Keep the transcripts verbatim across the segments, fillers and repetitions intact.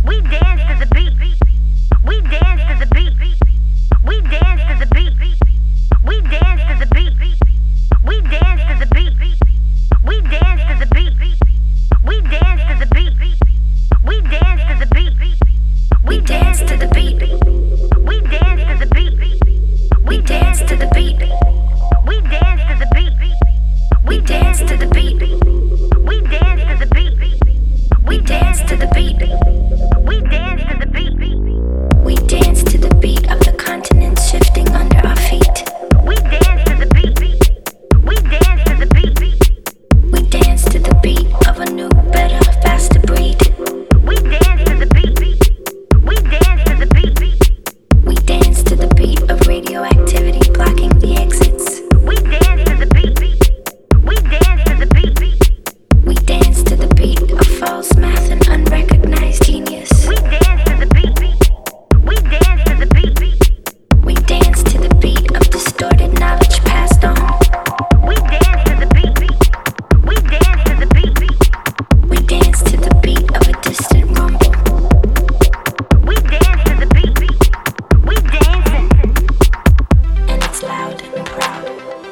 We dance to the beat. We dance to the beat. We dance to the beat. We dance to the beat. We dance to the beat. We dance to the beat. We dance to the beat. We dance to the beat. We dance to the beat. We dance to the beat. We dance to the beat. We dance to the beat. We dance to the beat. We dance to the beat. We dance to the beat. We dance to the beat. We dance to the beat of the continent shifting under our feet. We dance to the beat. We dance to the beat. We dance to the beat of a new, better, faster breed. We dance to the beat. We dance to the beat. We dance to the beat of radioactivity blocking the exits. We dance to the beat. We dance to the beat. We dance to the beat of false math and unrecognized genius. We dance to the beat. We dance to the beat. We dance to the beat of distorted knowledge passed on. We dance to the beat. We dance to the beat. We dance to the beat of a distant rumble. We dance to the beat. We dancing. And it's loud and proud.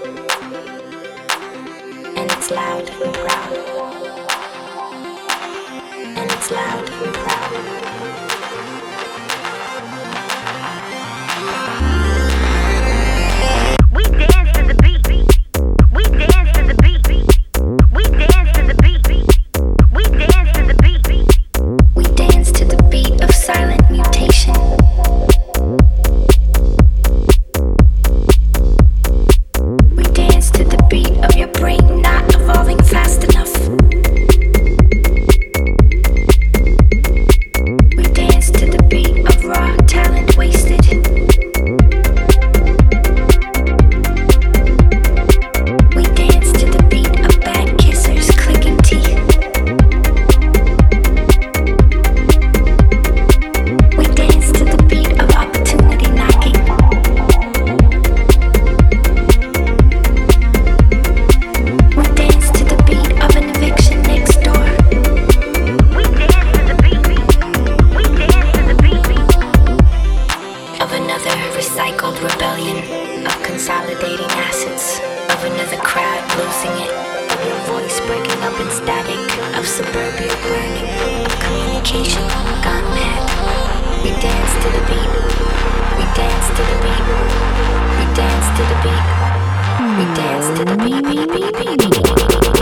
And it's loud and proud. And it's loud and proud. We dance to the beat. We dance to the beat. We dance to the beat. We dance to the beat. We dance to the beat of silent mutation. We dance to the beat of your brain not evolving fast enough. We dance to the beat of raw talent wasted. We dance to the beat of bad kissers clicking teeth. We dance to the beat of opportunity knocking. We dance to the beat of an eviction next door. We dance to the beat. We dance to the beat of another recycled rebellion of consolidating assets, of another crowd losing it, of your voice breaking up in static, of suburbia burning, of communication gone mad. We dance to the beat. We dance to the beat. We dance to the beat. We dance to the beat. beat, beat, beat, beat, beat.